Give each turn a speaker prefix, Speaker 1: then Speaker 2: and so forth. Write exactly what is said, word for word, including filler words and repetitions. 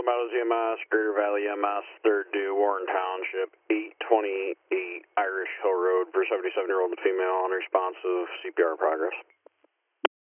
Speaker 1: Eldorado Z M S, Greater Valley M S, third due, Warren Township, eight twenty-eight Irish Hill Road for seventy-seven-year-old female unresponsive, C P R progress.